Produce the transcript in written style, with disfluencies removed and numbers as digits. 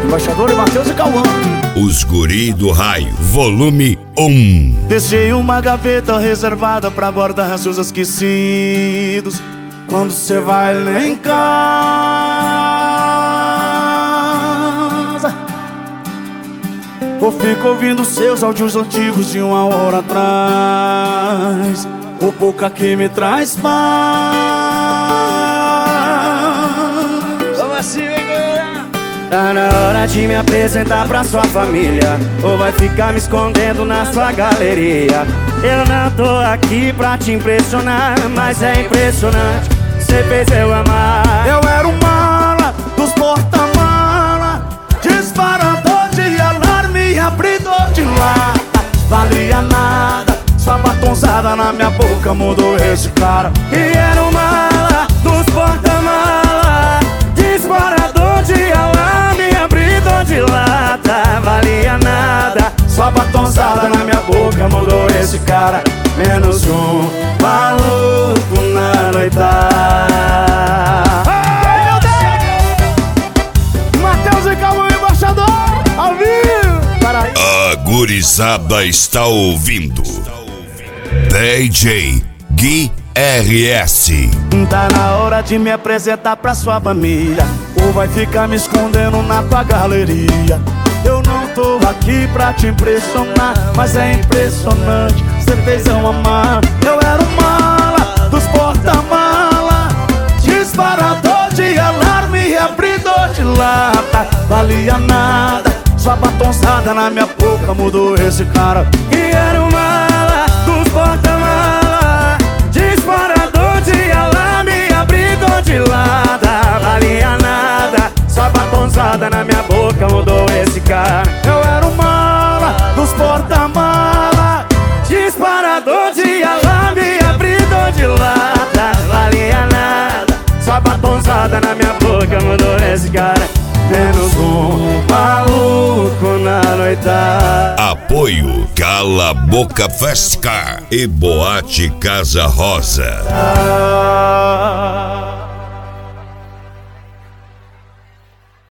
Embaixador e Matheus e Cauã. Os Guri do Raio, volume 1. Deixei uma gaveta reservada pra guardar seus esquecidos. Quando cê vai lá em casa, ou fico ouvindo seus áudios antigos de 1 hora atrás. O pouca que me traz paz. Vamos assim, galera. Tá na hora de me apresentar pra sua família, ou vai ficar me escondendo na sua galeria. Eu não tô aqui pra te impressionar, mas é impressionante, cê fez eu amar. Eu era o mala dos porta-mala, disparador de alarme, abridor de lata. Valia nada, sua batonzada na minha boca mudou esse cara. E era o mala dos porta-mala, disparador de alarme, abridor de lata. Valia nada, sua batonzada na minha boca mudou esse cara. Menos um maluco na noitada. Ai, meu Deus! Matheus e Cauã, embaixador, ao vivo! A gurizada está ouvindo DJ Gui RS. Tá na hora de me apresentar pra sua família, ou vai ficar me escondendo na tua galeria. Eu não tô aqui pra te impressionar, mas é impressionante, cê fez eu amar. Eu era o mala dos porta-mala, disparador de alarme, abridor de lata. Valia nada, sua batonzada na minha boca mudou esse cara. E era o mala dos porta-mala, disparador de alarme, abridor de lata. Valia nada, sua batonzada na minha boca mudou esse cara. Eu era o mala dos porta-mala, disparador de alarme, abridor de lata. Valia nada, sua batonzada na minha boca mudou esse cara. Menos um maluco na noitada. Apoio Cala Boca Fest Car e Boate Casa Rosa.